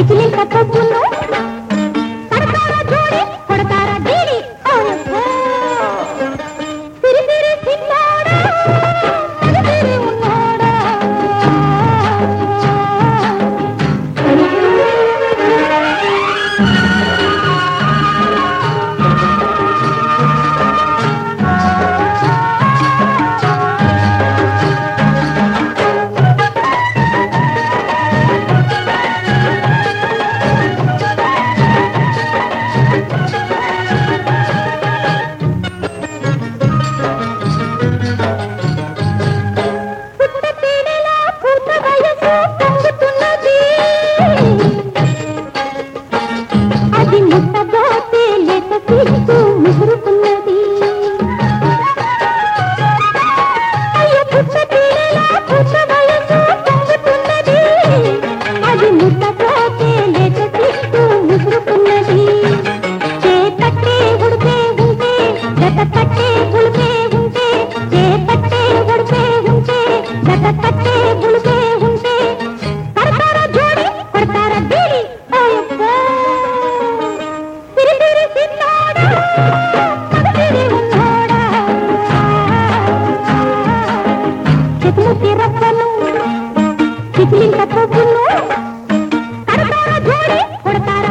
చిలిక పొద్దును కడతారా జోడి కొడతారా డీలి తిరి తిరి చిన్నాడా తిరి ఉన్నాడా అది ముట్టబోతే లేక తీస్తూ ముసురుకున్నది అయ్యో పుట్ట తీరలా పుట్ట వయసు పొంగుతున్నది అది ముట్టబోతే లేక తీస్తూ ముసురుకున్నది చేపట్టే ఉడిపే ఉంటే గత పట్టే ఉడిపే ఉంటే చేపట్టే ఉడిపే ఉంటే గత పట్టే ఉడిపే ఉంటే కడతారా జోడి కొడతారా డీలి చిలిక పొద్దును కడతారా జోడి కొడతారా